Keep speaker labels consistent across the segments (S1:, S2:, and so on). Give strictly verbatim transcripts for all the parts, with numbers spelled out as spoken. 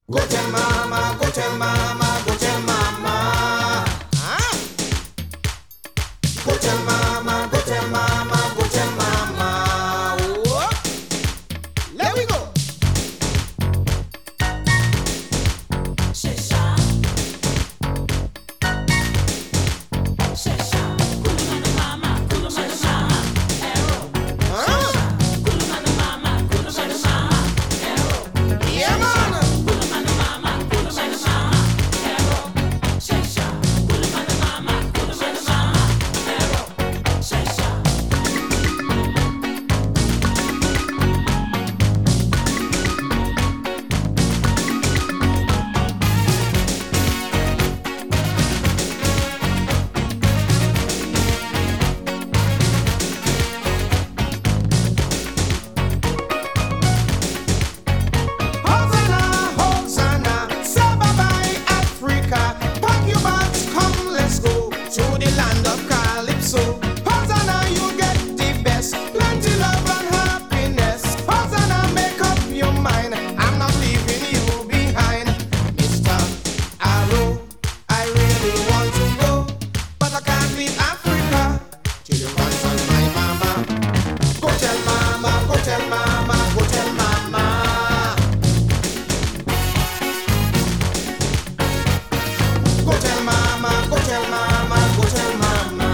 S1: Go tell mama, go tell mama, go tell mama. Huh? Go tell mama, go tell mama, go tell mama. Whoa. There we go.
S2: Shesha, Shesha, Kulumana mama, Kulumana mama, arrow.
S1: Huh?
S2: Kulumana mama, Kulumana mama, arrow.
S1: Yeah, man.
S2: Kulumana mama, Kulumana mama, arrow. Shesha, Kulumana mama, Kulumana mama, arrow. Shesha.
S1: Hosanna, Hosanna, say bye-bye Africa. Pack your bags, come let's go to the land of Calypso. Hosanna, you get the best, plenty love and happiness. Hosanna, make up your mind, I'm not leaving you behind. Mister Arrow, I really want to go, but I can't leave Africa till you consult my mama. Go tell mama, go tell mama, go tell mama. Go tell mama, go tell mama, go tell mama.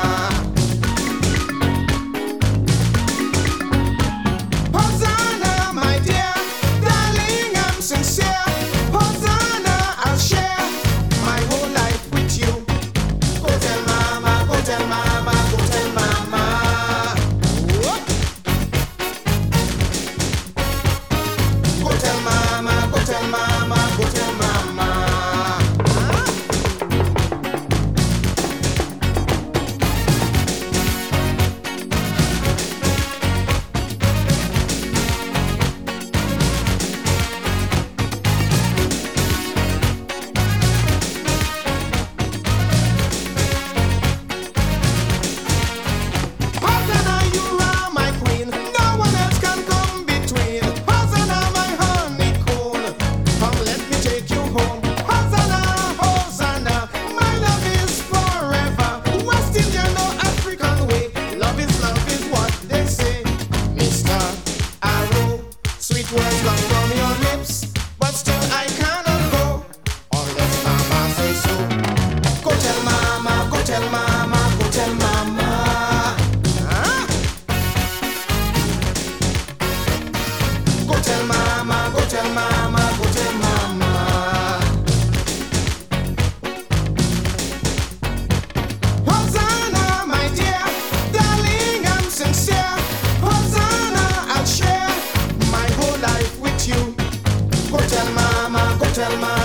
S1: Hosanna, my dear, darling, I'm sincere. Hosanna, I'll share my whole life with you. Go tell mama, go tell mama, go tell mama. Whoop. Go tell mama, go tell mama, go tell mama. Huh? Hosanna, you are my queen. No one else can come between. Hosanna, my honeycomb. Come, let me take you home. Hosanna, Hosanna, my love is forever. West Indian or African way. Love is love is what they say. Mister Arrow, sweet words come from your lips, but still I cannot go unless mama says so. Go tell mama, go tell mama, go tell mama. Huh? Go tell mama, go tell mama, go tell mama. Hosanna, my dear, darling, I'm sincere. Hosanna, I'll share my whole life with you. Go tell mama, go tell mama.